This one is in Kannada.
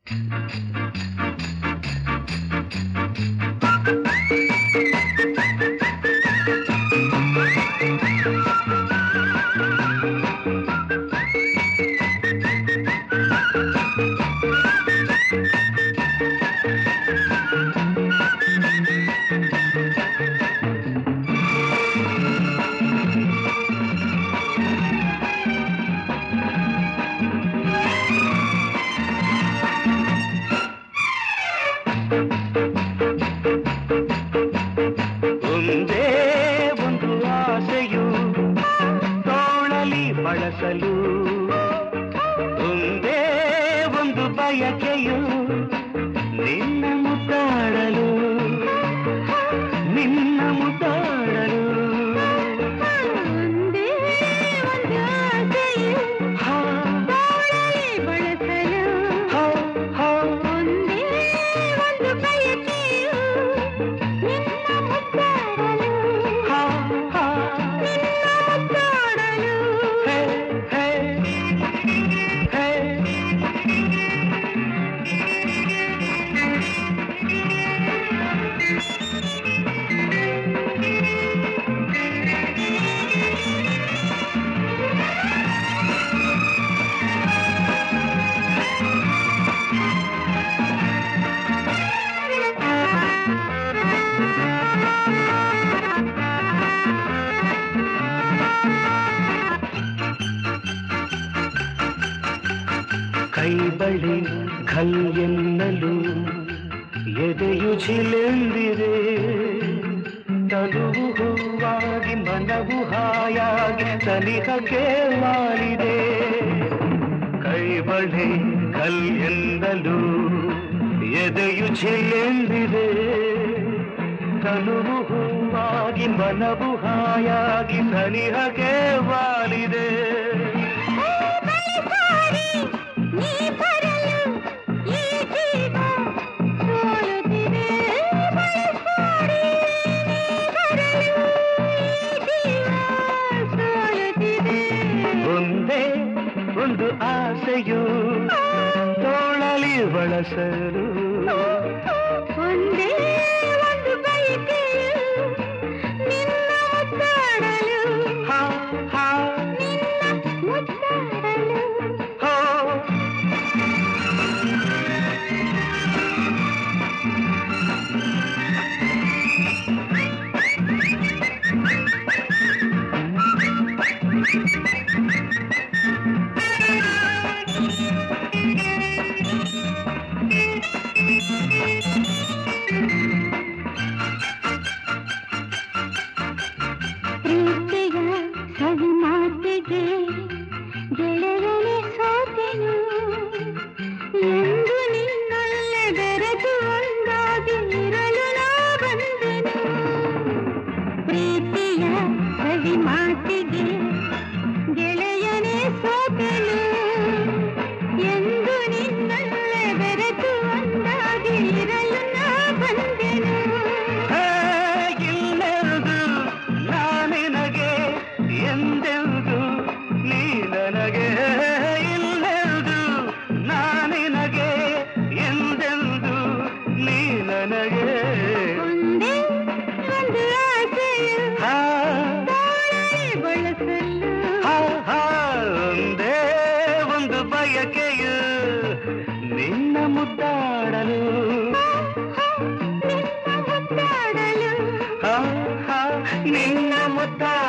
ಒಂದೇ ಒಂದು ಆಸೆಯು ತೋಳಲಿ ಬಳಸಲು, ಒಂದೇ ಒಂದು ಬಯಕೆಯು ನಿನ್ನ ಮುದ್ದಾಡಲು, ನಿನ್ನ ಮುದ್ದಾಡಲು. ಒಂದೇ ಒಂದು ಆಸೆಯು ತೋಳಲಿ ಬಳಸಲು, ಒಂದೇ ಒಂದು ಬಯಕೆಯು ನಿನ್ನ ಮುದ್ದಾಡಲು, ನಿನ್ನ ಮುದ್ದಾಡಲು. ಹೇ ಹೇ ಹೇ ಕೈ ಬಳಿ ಘಲ್ ಎನ್ನಲು ಎದೆಯು ಝಿಲೆಂದಿರೆ, ತನುವು ಹೂವಾಗಿ ಮನವು ಹಾಯಾಗಿ ಸನಿಹಕ್ಕೆ ವಾಲಿದೆ. ಕೈ ಬಳಿ ಘಲ್ ಎನ್ನಲು ಎದೆಯು ಝಿಲೆಂದಿರೆ, ತನುವು ಹೂವಾಗಿ ಮನವು ಹಾಯಾಗಿ ಸನಿಹಕ್ಕೆ ವಾಲಿದೆ. ನೀ ಬರಲು ಈ ಜೀವ ಸೋಲುತ್ತಿದೆ, ಬಯಸಾಡಿ ನೀ ಬರಲು ಈ ಜೀವ ಸೋಲುತ್ತಿದೆ. ಒಂದೇ ಒಂದು ಆಸೆಯು ತೋಳಲಿ ಬಳಸಲು, ಒಂದೇ ಒಂದು ಬಯಕೆಯು ನಿನ್ನ ಮುದ್ದಾಡಲು, ಹಾ ಹಾ ನಿನ್ನ ಮುದ್ದಾಡಲು. ಹೋ. ಪ್ರೀತಿಯ ಸವಿ ಮಾತಿಗೆ ಗೆಳೆಯನೇ ಸೋತೆನು, ಎಂದು ನಿನ್ನಲ್ಲೇ ಬೆರೆತು ಒಂದಾಗಿ ಇರಲು ನಾ ಬಂದೆನು. ಪ್ರೀತಿಯ ಸವಿ ಮಾತಿಗೆ ಗೆಳೆಯನೇ ಸೋತೆನು, ಎಂದು ನಿನ್ನಲ್ಲೇ ಬೆರೆತು ಒಂದಾಗಿ ಇರಲು ನಾ ಬಂದೆನು. ಇಲ್ಲೆಂದು ನಾನಿನಗೆ ಎಂದೆಂದು ನೀ ನನಗೆ, ಇಲ್ಲೆಂದು ನಾನಿನಗೆ ಎಂದೆಂದು ನೀ ನನಗೆ. ಒಂದೇ ಒಂದು ಆಸೆಯು ತೋಳಲಿ ಬಳಸಲು, ಒಂದೇ ಒಂದು ಬಯಕೆಯು ನಿನ್ನ ಮುದ್ದಾಡಲು, ನಿನ್ನ ಮುದ್ದಾಡಲು. ನಿನ್ನ ಮುದ್ದಾಡಲು.